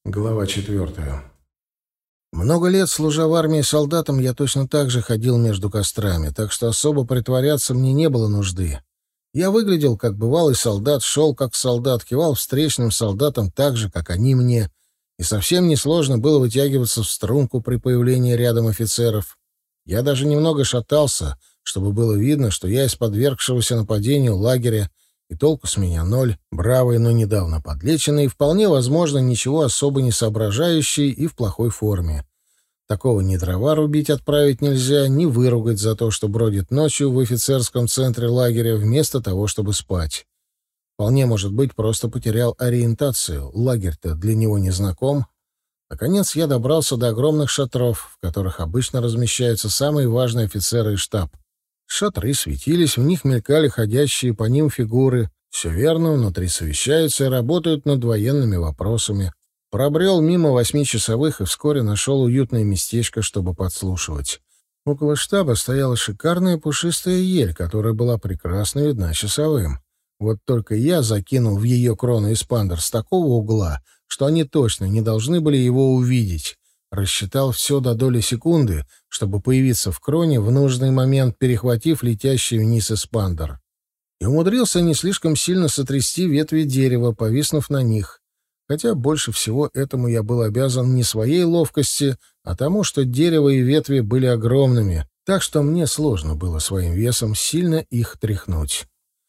Глава 4. Много лет, служа в армии солдатом, я точно так же ходил между кострами, так что особо притворяться мне не было нужды. Я выглядел как бывалый солдат, шел как солдат, кивал встречным солдатам так же, как они мне, и совсем несложно было вытягиваться в струнку при появлении рядом офицеров. Я даже немного шатался, чтобы было видно, что я из подвергшегося нападению лагеря, и толку с меня ноль, бравый, но недавно подлеченный, и вполне возможно, ничего особо не соображающий и в плохой форме. Такого ни дрова рубить отправить нельзя, ни выругать за то, что бродит ночью в офицерском центре лагеря вместо того, чтобы спать. Вполне, может быть, просто потерял ориентацию, лагерь-то для него не знаком. Наконец я добрался до огромных шатров, в которых обычно размещаются самые важные офицеры и штаб. Шатры светились, в них мелькали ходящие по ним фигуры. Все верно, внутри совещаются и работают над военными вопросами. Пробрел мимо 8-часовых и вскоре нашел уютное местечко, чтобы подслушивать. Около штаба стояла шикарная пушистая ель, которая была прекрасно видна часовым. Вот только я закинул в ее крону эспандер с такого угла, что они точно не должны были его увидеть. Рассчитал все до доли секунды, чтобы появиться в кроне в нужный момент, перехватив летящий вниз эспандер. И умудрился не слишком сильно сотрясти ветви дерева, повиснув на них. Хотя больше всего этому я был обязан не своей ловкости, а тому, что дерево и ветви были огромными, так что мне сложно было своим весом сильно их тряхнуть.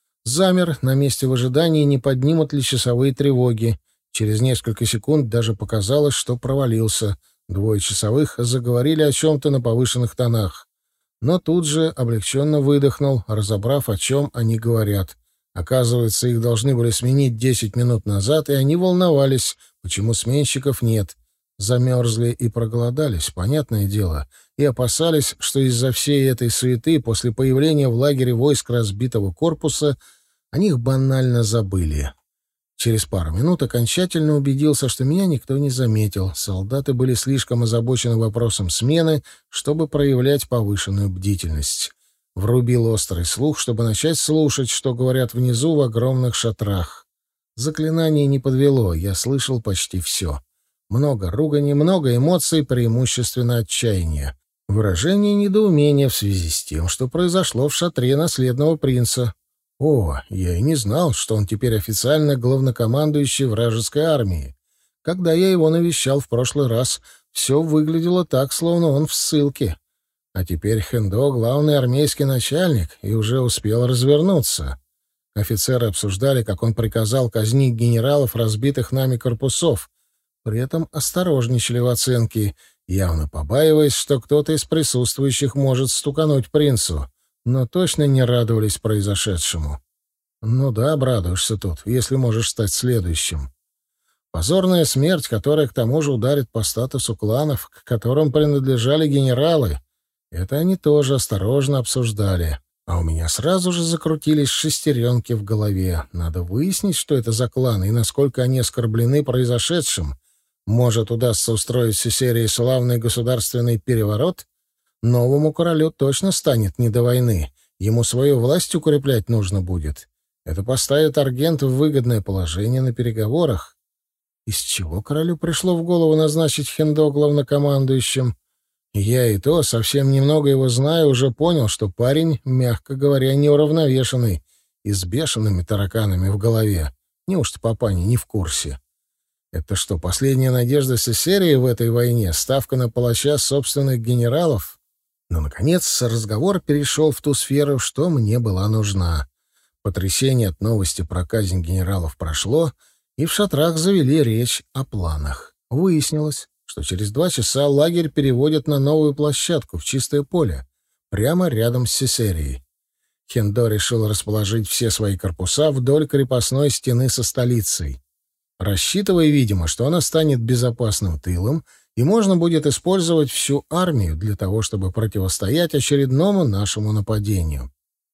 Замер на месте в ожидании, не поднимут ли часовые тревоги. Через несколько секунд даже показалось, что провалился. Двое часовых заговорили о чем-то на повышенных тонах. Но тут же облегченно выдохнул, разобрав, о чем они говорят. Оказывается, их должны были сменить 10 минут назад, и они волновались, почему сменщиков нет. Замерзли и проголодались, понятное дело, и опасались, что из-за всей этой суеты после появления в лагере войск разбитого корпуса о них банально забыли. Через пару минут окончательно убедился, что меня никто не заметил. Солдаты были слишком озабочены вопросом смены, чтобы проявлять повышенную бдительность. Врубил острый слух, чтобы начать слушать, что говорят внизу в огромных шатрах. Заклинание не подвело, я слышал почти все. Много ругани, много эмоций, преимущественно отчаяния. Выражение недоумения в связи с тем, что произошло в шатре наследного принца. О, я и не знал, что он теперь официально главнокомандующий вражеской армии. Когда я его навещал в прошлый раз, все выглядело так, словно он в ссылке. А теперь Хендо — главный армейский начальник, и уже успел развернуться. Офицеры обсуждали, как он приказал казнить генералов разбитых нами корпусов. При этом осторожничали в оценке, явно побаиваясь, что кто-то из присутствующих может стукануть принцу. Но точно не радовались произошедшему. Ну да, обрадуешься тут, если можешь стать следующим. Позорная смерть, которая к тому же ударит по статусу кланов, к которым принадлежали генералы, это они тоже осторожно обсуждали. А у меня сразу же закрутились шестеренки в голове. Надо выяснить, что это за кланы и насколько они оскорблены произошедшим. Может, удастся устроить всей серии славный государственный переворот? Новому королю точно станет не до войны. Ему свою власть укреплять нужно будет. Это поставит Аргент в выгодное положение на переговорах. Из чего королю пришло в голову назначить Хендо главнокомандующим? Я и то, совсем немного его знаю, уже понял, что парень, мягко говоря, неуравновешенный и с бешеными тараканами в голове. Неужто папаня не в курсе? Это что, последняя надежда Сесерии в этой войне? Ставка на палача собственных генералов? Но, наконец, разговор перешел в ту сферу, что мне была нужна. Потрясение от новости про казнь генералов прошло, и в шатрах завели речь о планах. Выяснилось, что через 2 часа лагерь переводят на новую площадку в чистое поле, прямо рядом с Сесерией. Хендо решил расположить все свои корпуса вдоль крепостной стены со столицей, рассчитывая, видимо, что она станет безопасным тылом, и можно будет использовать всю армию для того, чтобы противостоять очередному нашему нападению.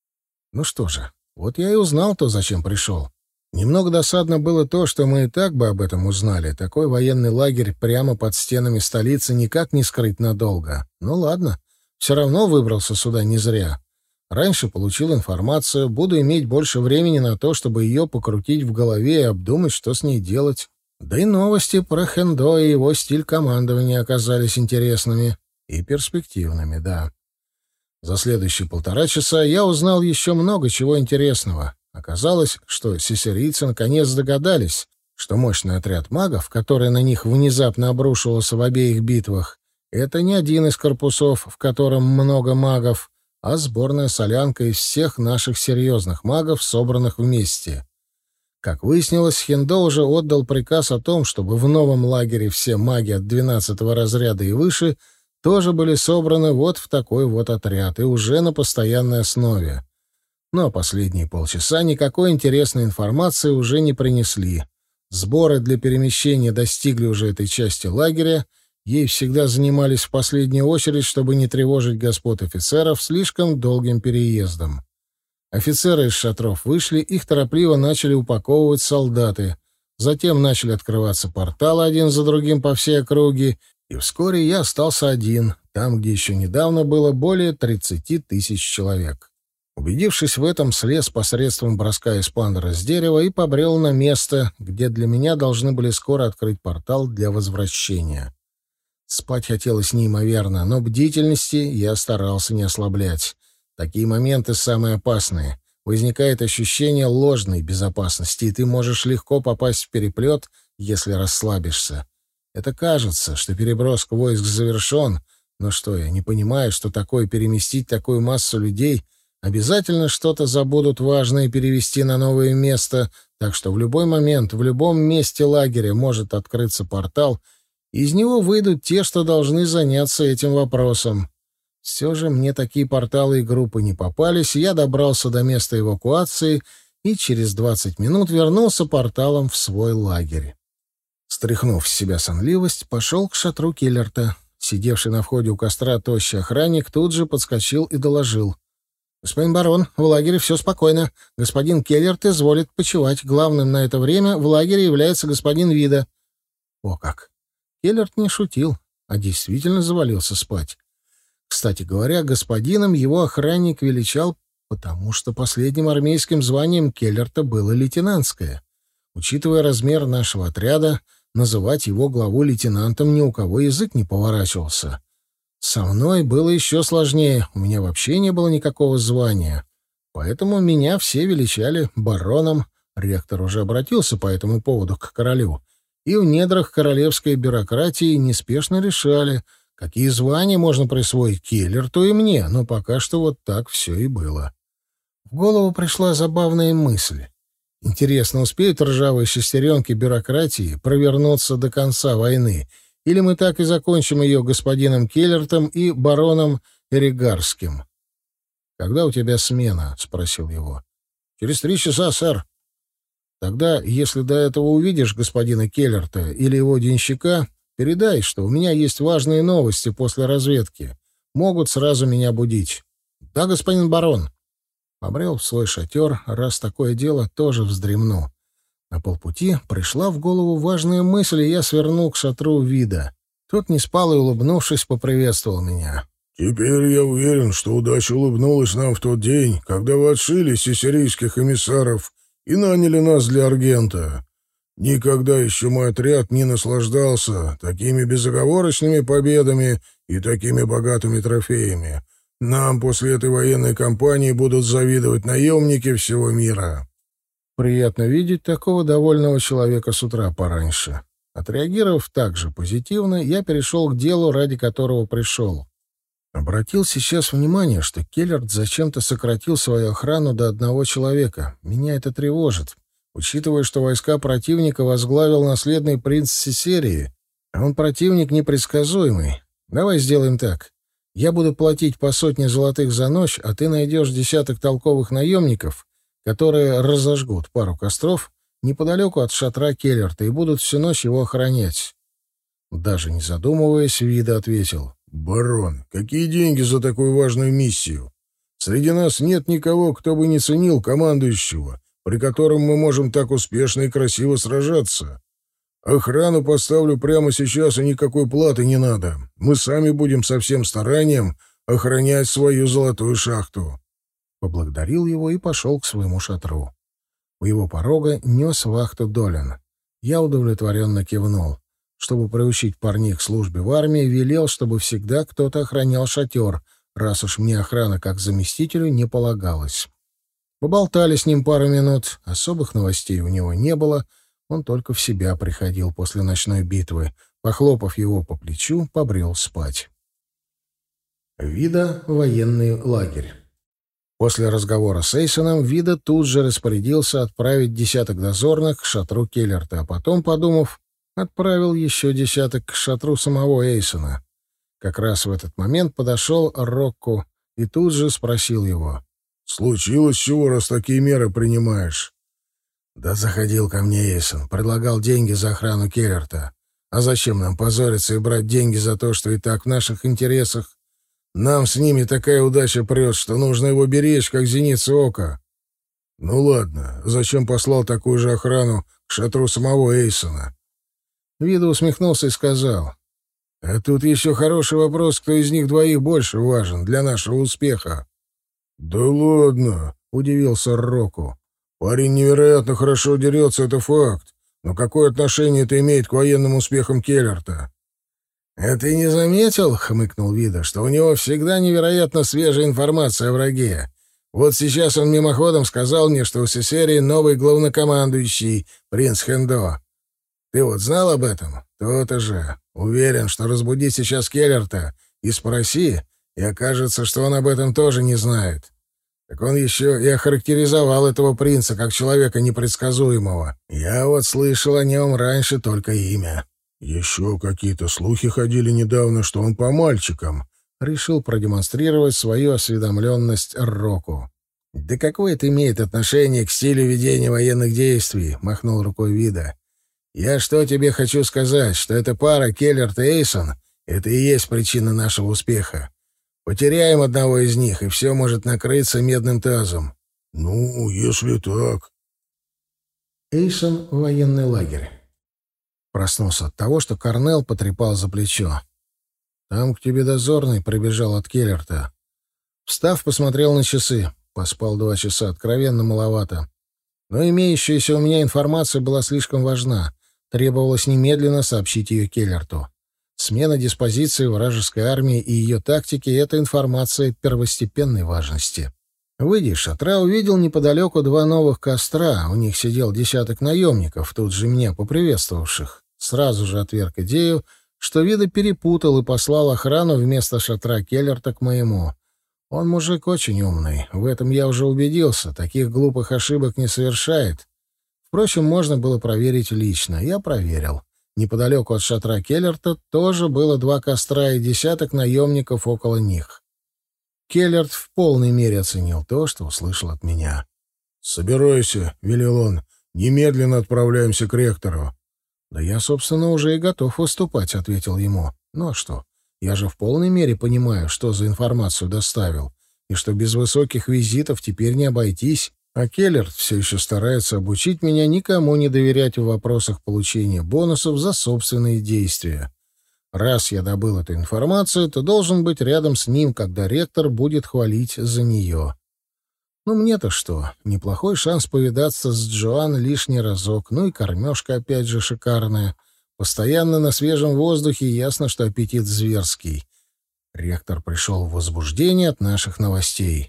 Ну что же, вот я и узнал то, зачем пришел. Немного досадно было то, что мы и так бы об этом узнали. Такой военный лагерь прямо под стенами столицы никак не скрыть надолго. Ну ладно, все равно выбрался сюда не зря. Раньше получил информацию, буду иметь больше времени на то, чтобы ее покрутить в голове и обдумать, что с ней делать. Да и новости про Хендо и его стиль командования оказались интересными и перспективными, да. За следующие 1,5 часа я узнал еще много чего интересного. Оказалось, что сесерийцы наконец догадались, что мощный отряд магов, который на них внезапно обрушивался в обеих битвах, это не один из корпусов, в котором много магов, а сборная солянка из всех наших серьезных магов, собранных вместе. Как выяснилось, Хендо уже отдал приказ о том, чтобы в новом лагере все маги от 12-го разряда и выше тоже были собраны вот в такой вот отряд, и уже на постоянной основе. Но последние полчаса никакой интересной информации уже не принесли. Сборы для перемещения достигли уже этой части лагеря, ей всегда занимались в последнюю очередь, чтобы не тревожить господ офицеров слишком долгим переездом. Офицеры из шатров вышли, их торопливо начали упаковывать солдаты. Затем начали открываться порталы один за другим по всей округе, и вскоре я остался один, там, где еще недавно было более 30 тысяч человек. Убедившись в этом, слез посредством броска эспандера с дерева и побрел на место, где для меня должны были скоро открыть портал для возвращения. Спать хотелось неимоверно, но бдительности я старался не ослаблять. Такие моменты самые опасные. Возникает ощущение ложной безопасности, и ты можешь легко попасть в переплет, если расслабишься. Это кажется, что переброска войск завершен, но что, я не понимаю, что такое переместить такую массу людей? Обязательно что-то забудут важное перевести на новое место, так что в любой момент, в любом месте лагеря может открыться портал, и из него выйдут те, что должны заняться этим вопросом. Все же мне такие порталы и группы не попались, я добрался до места эвакуации и через 20 минут вернулся порталом в свой лагерь. Стряхнув с себя сонливость, пошел к шатру Келлерта. Сидевший на входе у костра тощий охранник тут же подскочил и доложил. «Господин барон, в лагере все спокойно. Господин Келлерт изволит почивать. Главным на это время в лагере является господин Вида». О как! Келлерт не шутил, а действительно завалился спать. Кстати говоря, господином его охранник величал, потому что последним армейским званием Келлерта было лейтенантское. Учитывая размер нашего отряда, называть его главу лейтенантом ни у кого язык не поворачивался. Со мной было еще сложнее, у меня вообще не было никакого звания. Поэтому меня все величали бароном, ректор уже обратился по этому поводу к королю, и в недрах королевской бюрократии неспешно решали, какие звания можно присвоить Келлерту и мне, но пока что вот так все и было. В голову пришла забавная мысль. Интересно, успеют ржавые шестеренки бюрократии провернуться до конца войны, или мы так и закончим ее господином Келлертом и бароном Эригарским? «Когда у тебя смена?» — спросил его. «Через 3 часа, сэр». «Тогда, если до этого увидишь господина Келлерта или его денщика, передай, что у меня есть важные новости после разведки. Могут сразу меня будить». «Да, господин барон». Побрел в свой шатер, раз такое дело, тоже вздремну. На полпути пришла в голову важная мысль, и я свернул к шатру Вида. Тот не спал и, улыбнувшись, поприветствовал меня. «Теперь я уверен, что удача улыбнулась нам в тот день, когда вы отшили сесерийских эмиссаров и наняли нас для Аргента. Никогда еще мой отряд не наслаждался такими безоговорочными победами и такими богатыми трофеями. Нам после этой военной кампании будут завидовать наемники всего мира». Приятно видеть такого довольного человека с утра пораньше. Отреагировав так же позитивно, я перешел к делу, ради которого пришел. Обратил сейчас внимание, что Келлерт зачем-то сократил свою охрану до 1 человека. Меня это тревожит, учитывая, что войска противника возглавил наследный принц Сесерии, а он противник непредсказуемый. Давай сделаем так. Я буду платить по 100 золотых за ночь, а ты найдешь 10 толковых наемников, которые разожгут пару костров неподалеку от шатра Келлерта и будут всю ночь его охранять. Даже не задумываясь, Вида ответил. «Барон, какие деньги за такую важную миссию? Среди нас нет никого, кто бы не ценил командующего, при котором мы можем так успешно и красиво сражаться. Охрану поставлю прямо сейчас, и никакой платы не надо. Мы сами будем со всем старанием охранять свою золотую шахту». Поблагодарил его и пошел к своему шатру. У его порога нес вахту Долин. Я удовлетворенно кивнул. Чтобы приучить парней к службе в армии, велел, чтобы всегда кто-то охранял шатер, раз уж мне охрана как заместителю не полагалась. Поболтали с ним пару минут, особых новостей у него не было, он только в себя приходил после ночной битвы. Похлопав его по плечу, побрел спать. Вида военный лагерь. После разговора с Эйсоном Вида тут же распорядился отправить 10 дозорных к шатру Келлерта, а потом, подумав, отправил еще 10 к шатру самого Эйсона. Как раз в этот момент подошел Рокко и тут же спросил его: «Случилось чего, раз такие меры принимаешь?» «Да заходил ко мне Эйсон, предлагал деньги за охрану Келлерта. А зачем нам позориться и брать деньги за то, что и так в наших интересах? Нам с ними такая удача прет, что нужно его беречь, как зеницу ока». «Ну ладно, зачем послал такую же охрану к шатру самого Эйсона?» Вида усмехнулся и сказал: «А тут еще хороший вопрос, кто из них двоих больше важен для нашего успеха». «Да ладно», — удивился Рокко. «Парень невероятно хорошо дерется, это факт. Но какое отношение это имеет к военным успехам Келлерта?» «А ты не заметил, — хмыкнул Вида, — что у него всегда невероятно свежая информация о враге? Вот сейчас он мимоходом сказал мне, что у Сесерии новый главнокомандующий, принц Хендо. Ты вот знал об этом? То-то же. Уверен, что разбуди сейчас Келлерта и спроси, и окажется, что он об этом тоже не знает. Так он еще и охарактеризовал этого принца как человека непредсказуемого. Я вот слышал о нем раньше только имя». «Еще какие-то слухи ходили недавно, что он по мальчикам», — решил продемонстрировать свою осведомленность Рокко. «Да какое это имеет отношение к стилю ведения военных действий?» — махнул рукой Вида. «Я что тебе хочу сказать, что эта пара Келлерт и Эйсон — это и есть причина нашего успеха. Потеряем одного из них, и все может накрыться медным тазом». «Ну, если так...» Эйсон — военный лагерь. Проснулся от того, что Корнел потрепал за плечо. «Там к тебе дозорный прибежал от Келлерта». Встав, посмотрел на часы. Поспал 2 часа, откровенно маловато. Но имеющаяся у меня информация была слишком важна. Требовалось немедленно сообщить ее Келлерту. Смена диспозиции вражеской армии и ее тактики — это информация первостепенной важности. Выйдя из шатра, увидел неподалеку 2 новых костра. У них сидел 10 наемников, тут же меня поприветствовавших. Сразу же отверг идею, что Вида перепутал и послал охрану вместо шатра Келлерта к моему. Он мужик очень умный, в этом я уже убедился, таких глупых ошибок не совершает. Впрочем, можно было проверить лично. Я проверил. Неподалеку от шатра Келлерта тоже было 2 костра и 10 наемников около них. Келлерт в полной мере оценил то, что услышал от меня. «Собирайся», — велел он, — «немедленно отправляемся к ректору». «Да я, собственно, уже и готов выступать», — ответил ему. «Ну а что? Я же в полной мере понимаю, что за информацию доставил, и что без высоких визитов теперь не обойтись, а Келлерт все еще старается обучить меня никому не доверять в вопросах получения бонусов за собственные действия. Раз я добыл эту информацию, то должен быть рядом с ним, когда ректор будет хвалить за нее. Ну, мне-то что? Неплохой шанс повидаться с Джоан лишний разок. Ну и кормежка опять же шикарная. Постоянно на свежем воздухе, ясно, что аппетит зверский. Ректор пришел в возбуждение от наших новостей.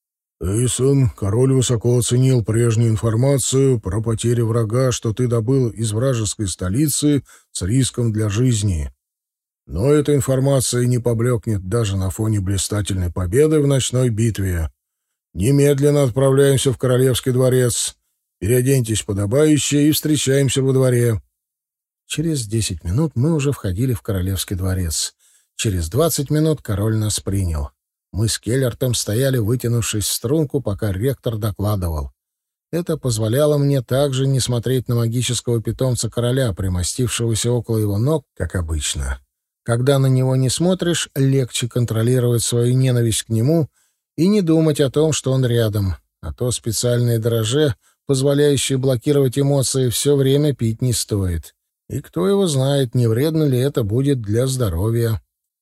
«Эйсон, король высоко оценил прежнюю информацию про потери врага, что ты добыл из вражеской столицы с риском для жизни. Но эта информация не поблекнет даже на фоне блистательной победы в ночной битве. Немедленно отправляемся в Королевский дворец. Переоденьтесь подобающе и встречаемся во дворе». Через 10 минут мы уже входили в Королевский дворец. Через 20 минут король нас принял. Мы с Келлертом стояли, вытянувшись в струнку, пока ректор докладывал. Это позволяло мне также не смотреть на магического питомца короля, примостившегося около его ног, как обычно. Когда на него не смотришь, легче контролировать свою ненависть к нему и не думать о том, что он рядом. А то специальные дрожжи, позволяющие блокировать эмоции, все время пить не стоит. И кто его знает, не вредно ли это будет для здоровья.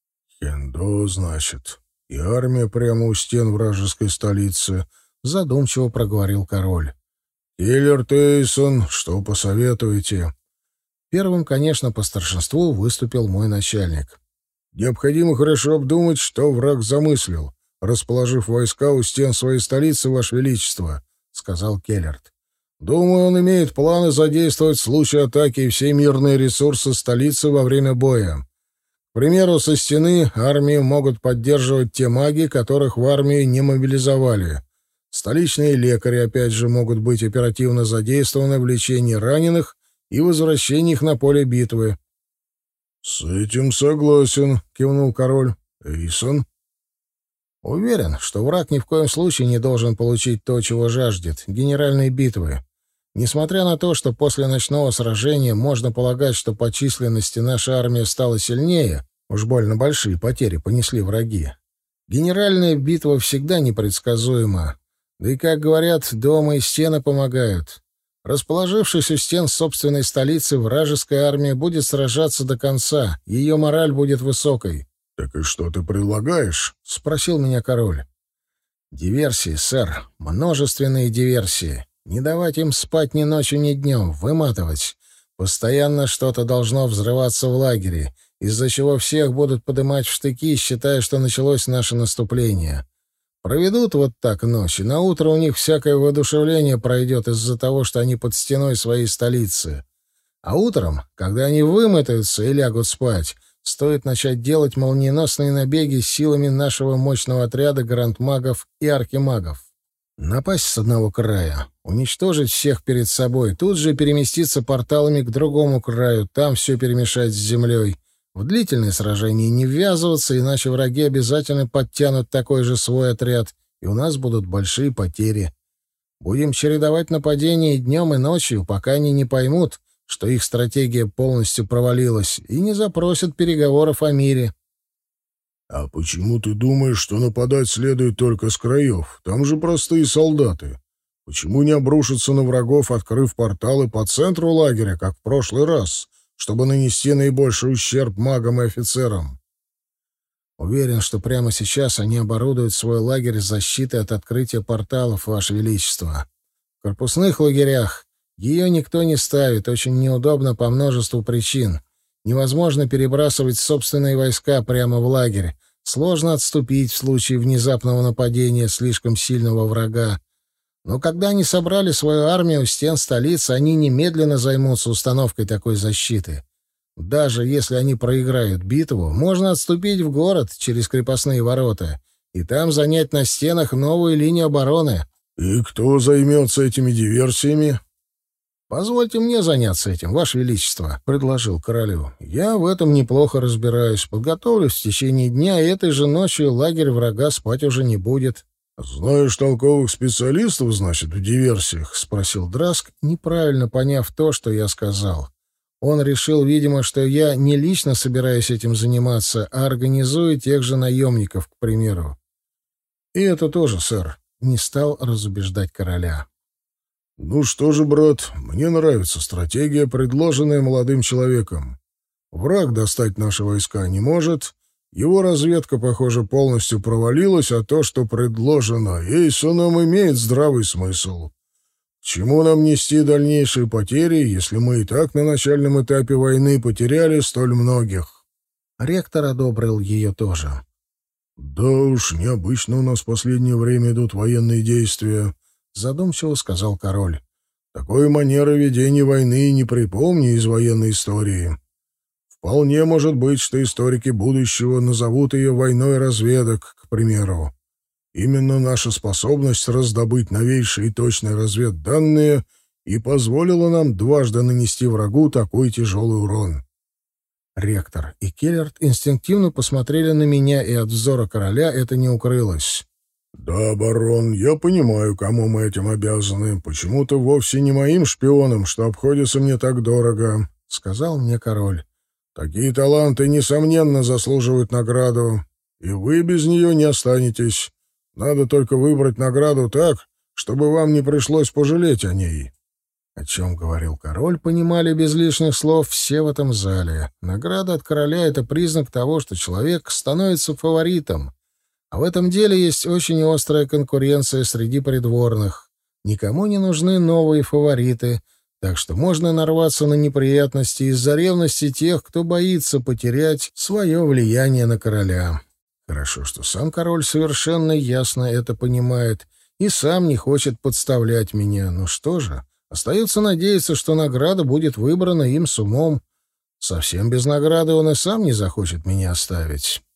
«Хендо, значит, и армия прямо у стен вражеской столицы», — задумчиво проговорил король. «Келлерт, Эйсон, что посоветуете?» Первым, конечно, по старшинству выступил мой начальник. «Необходимо хорошо обдумать, что враг замыслил, расположив войска у стен своей столицы, Ваше Величество», — сказал Келлерт. «Думаю, он имеет планы задействовать в случае атаки все мирные ресурсы столицы во время боя. К примеру, со стены армию могут поддерживать те маги, которых в армии не мобилизовали. Столичные лекари, опять же, могут быть оперативно задействованы в лечении раненых и возвращении их на поле битвы». «С этим согласен», — кивнул король. «Эйсон?» Уверен, что враг ни в коем случае не должен получить то, чего жаждет — генеральной битвы. Несмотря на то, что после ночного сражения можно полагать, что по численности наша армия стала сильнее, уж больно большие потери понесли враги. Генеральная битва всегда непредсказуема. Да и, как говорят, дома и стены помогают. Расположившись у стен собственной столицы, вражеская армия будет сражаться до конца, ее мораль будет высокой. «Так и что ты предлагаешь?» — спросил меня король. «Диверсии, сэр, множественные диверсии. Не давать им спать ни ночью, ни днем, выматывать. Постоянно что-то должно взрываться в лагере, из-за чего всех будут подымать в штыки, считая, что началось наше наступление. Проведут вот так ночь, и наутро у них всякое воодушевление пройдет из-за того, что они под стеной своей столицы. А утром, когда они вымотаются и лягут спать, стоит начать делать молниеносные набеги силами нашего мощного отряда грандмагов и архимагов. Напасть с одного края, уничтожить всех перед собой, тут же переместиться порталами к другому краю, там все перемешать с землей. В длительное сражение не ввязываться, иначе враги обязательно подтянут такой же свой отряд, и у нас будут большие потери. Будем чередовать нападения и днем, и ночью, пока они не поймут, что их стратегия полностью провалилась, и не запросят переговоров о мире. «А почему ты думаешь, что нападать следует только с краев? Там же простые солдаты. Почему не обрушиться на врагов, открыв порталы по центру лагеря, как в прошлый раз, чтобы нанести наибольший ущерб магам и офицерам?» Уверен, что прямо сейчас они оборудуют свой лагерь защитой от открытия порталов, Ваше Величество. В корпусных лагерях ее никто не ставит, очень неудобно по множеству причин. Невозможно перебрасывать собственные войска прямо в лагерь. Сложно отступить в случае внезапного нападения слишком сильного врага. Но когда они собрали свою армию у стен столицы, они немедленно займутся установкой такой защиты. Даже если они проиграют битву, можно отступить в город через крепостные ворота и там занять на стенах новую линию обороны. «И кто займется этими диверсиями?» «Позвольте мне заняться этим, Ваше Величество», — предложил королю. «Я в этом неплохо разбираюсь. Подготовлюсь в течение дня, и этой же ночью лагерь врага спать уже не будет». «Знаешь толковых специалистов, значит, в диверсиях?» — спросил Драск, неправильно поняв то, что я сказал. Он решил, видимо, что я не лично собираюсь этим заниматься, а организую тех же наемников, к примеру. «И это тоже, сэр», — не стал разубеждать короля. «Ну что же, брат, мне нравится стратегия, предложенная молодым человеком. Враг достать наши войска не может, его разведка, похоже, полностью провалилась, а то, что предложено Эйсоном, имеет здравый смысл. К чему нам нести дальнейшие потери, если мы и так на начальном этапе войны потеряли столь многих?» Ректор одобрил ее тоже. «Да уж, необычно у нас в последнее время идут военные действия», — задумчиво сказал король. «Такой манеры ведения войны не припомню из военной истории. Вполне может быть, что историки будущего назовут ее войной разведок, к примеру. Именно наша способность раздобыть новейшие и точные разведданные и позволила нам дважды нанести врагу такой тяжелый урон». Ректор и Келлерт инстинктивно посмотрели на меня, и от взора короля это не укрылось. «Да, барон, я понимаю, кому мы этим обязаны. Почему-то вовсе не моим шпионам, что обходится мне так дорого», — сказал мне король. «Такие таланты, несомненно, заслуживают награду, и вы без нее не останетесь. Надо только выбрать награду так, чтобы вам не пришлось пожалеть о ней». О чем говорил король, понимали без лишних слов все в этом зале. Награда от короля — это признак того, что человек становится фаворитом. А в этом деле есть очень острая конкуренция среди придворных. Никому не нужны новые фавориты. Так что можно нарваться на неприятности из-за ревности тех, кто боится потерять свое влияние на короля. Хорошо, что сам король совершенно ясно это понимает и сам не хочет подставлять меня. Ну что же, остается надеяться, что награда будет выбрана им с умом. Совсем без награды он и сам не захочет меня оставить.